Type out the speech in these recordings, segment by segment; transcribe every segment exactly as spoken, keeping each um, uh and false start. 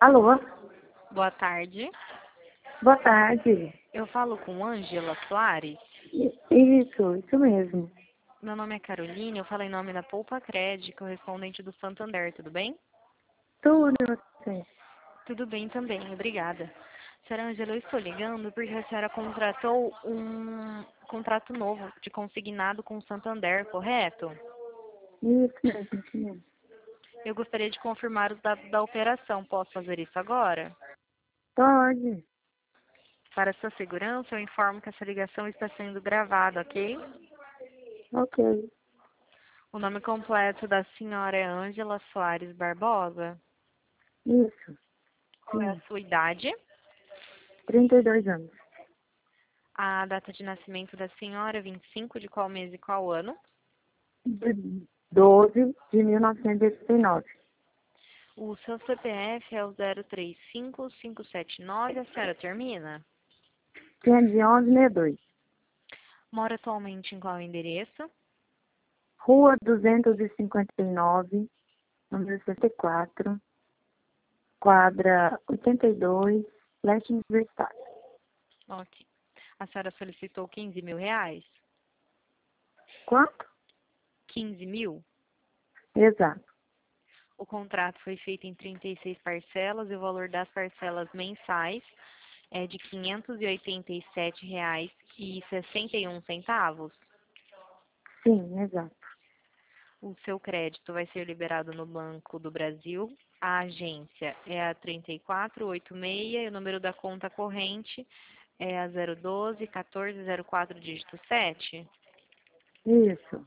Alô? Boa tarde. Boa tarde. Eu falo com Ângela Soares. I- Isso, isso mesmo. Meu nome é Caroline, eu falo em nome da Poupa Cred, correspondente do Santander, tudo bem? Tudo e você? Tudo bem também, obrigada. Senhora Ângela, eu estou ligando porque a senhora contratou um contrato novo de consignado com o Santander, correto? Isso mesmo, isso mesmo. Eu gostaria de confirmar os dados da operação. Posso fazer isso agora? Pode. Para sua segurança, eu informo que essa ligação está sendo gravada, ok? Ok. O nome completo da senhora é Ângela Soares Barbosa. Isso. Qual é a Sim. sua idade? trinta e dois anos. A data de nascimento da senhora, vinte e cinco de qual mês e qual ano? De doze de mil novecentos e oitenta e nove. O seu C P F é o zero três cinco cinco sete nove, a senhora termina? quinhentos e onze, sessenta e dois. Mora atualmente em qual endereço? Rua duzentos e cinquenta e nove, número sessenta e quatro, quadra oitenta e dois, Leste Universitário. Ok. A senhora solicitou quinze mil reais? Quanto? quinze mil? Exato. O contrato foi feito em trinta e seis parcelas e o valor das parcelas mensais é de quinhentos e oitenta e sete reais e sessenta e um centavos. Sim, exato. O seu crédito vai ser liberado no Banco do Brasil. A agência é a trinta e quatro oitenta e seis e o número da conta corrente é a zero um dois, quatorze zero quatro, dígito sete. Isso.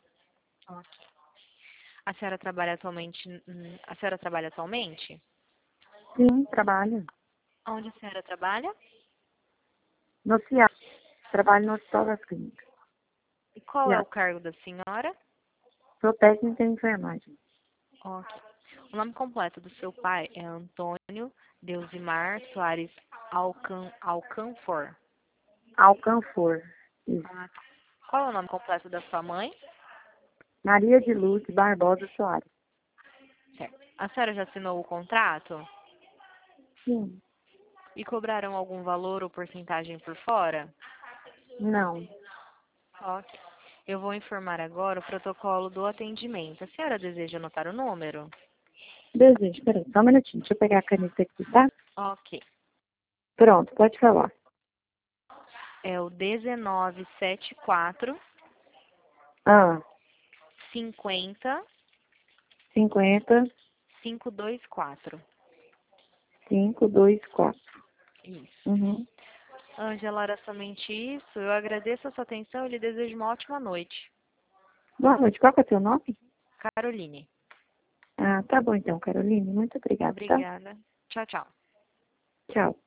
A senhora trabalha atualmente, hum, a senhora trabalha atualmente? Sim, trabalho. Onde a senhora trabalha? No C I A. Trabalho no Hospital das Clínicas. E qual é C I A. o cargo da senhora? Sou técnica em enfermagem. Ok. O nome completo do seu pai é Antônio Deusimar Soares Alcan, Alcanfor. Alcanfor. Isso. Ah, qual é o nome completo da sua mãe? Maria de Luz Barbosa Soares. Certo. A senhora já assinou o contrato? Sim. E cobraram algum valor ou porcentagem por fora? Não. Ok. Eu vou informar agora o protocolo do atendimento. A senhora deseja anotar o número? Desejo. Peraí, só um minutinho. Deixa eu pegar a caneta aqui, tá? Ok. Pronto, pode falar. É o dezenove setenta e quatro, Ah, cinquenta, cinquenta, quinhentos e vinte e quatro. cinco, dois, quatro. Isso. Uhum. Ângela, era somente isso. Eu agradeço a sua atenção e lhe desejo uma ótima noite. Boa noite. Qual que é o seu nome? Caroline. Ah, tá bom então, Caroline. Muito obrigada, tá? Obrigada. Tchau, tchau. Tchau.